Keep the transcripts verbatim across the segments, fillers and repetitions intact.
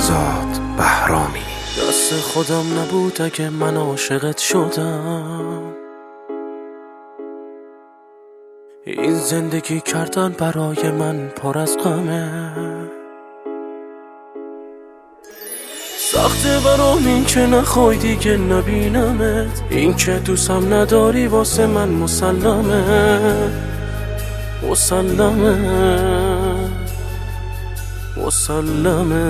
آزاد بهرامی. دست خودم نبود اگه من عاشقت شدم، این زندگی کردن برای من پر از غمه. سخته برام این که نخوای دیگه نبینمت، این که دوستم نداری واسه من مسلمه مسلمه مسلمه.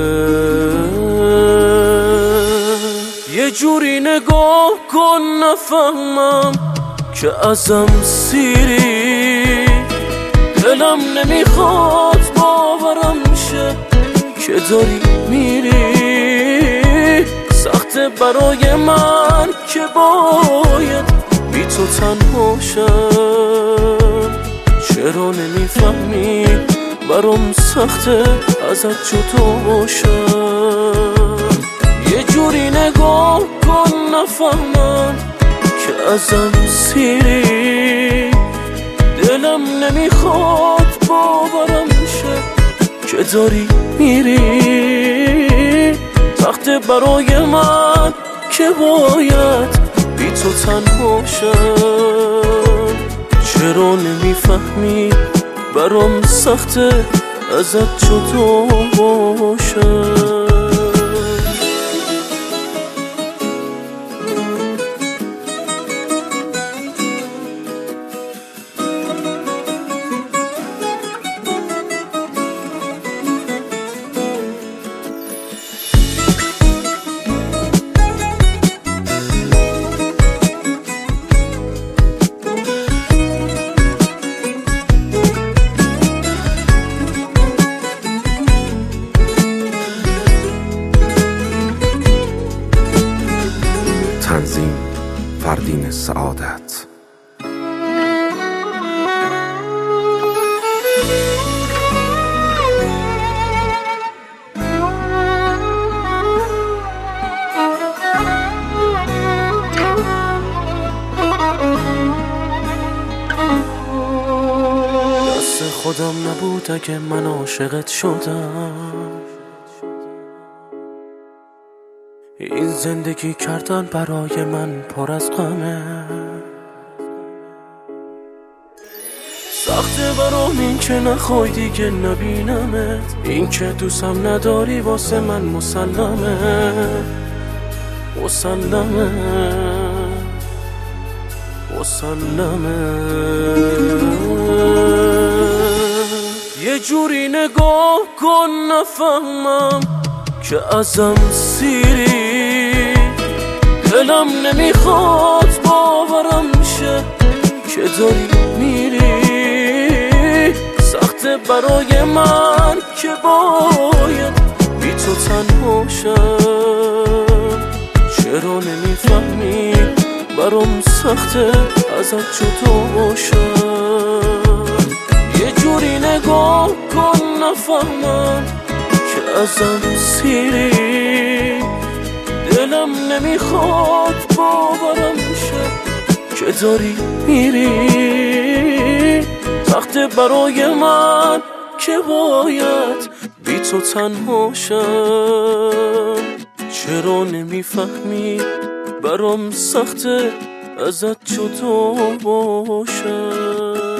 یه جوری نگاه کن نفهمم که ازم سیری، دلم نمیخواد باورم میشه که داری میری. سخته برای من که باید بی تو تنها شم، چرا نمیفهمی برام سخته ازت جدا باشم. یه جوری نگاه کن نفهمم که ازم سیری، دلم نمیخواد باورم میشه که داری میری. سخته برای من که باید بی تو تنها شم، چرا نمیفهمی برام سخته ازت جدا باشم. تنظیم فردین سعادت. دست خودم نبود اگه من عاشقت شدم، این زندگی کردن برای من پر از غمه. سخته برام این که نخوای دیگه نبینمت، این که دوستم نداری واسه من مسلمه مسلمه مسلمه. یه جوری نگاه کن نفهمم که ازم سیری، دلم نمیخواد باورم میشه که داری میری. سخته برای من که باید بی تو تنها شم، چرا نمیفهمی برام سخته ازت جدا باشم. یه جوری نگاه کن نفهمم که ازم سیری، دلم نمیخواد باورم میشه که داری میری. سخته برای من که باید بی تو تنها شم، چرا نمیفهمی برام سخته ازت جدا باشم.